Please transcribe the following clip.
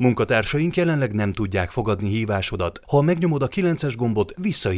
Munkatársaink jelenleg nem tudják fogadni hívásodat. Ha megnyomod a 9-es gombot, visszahívunk.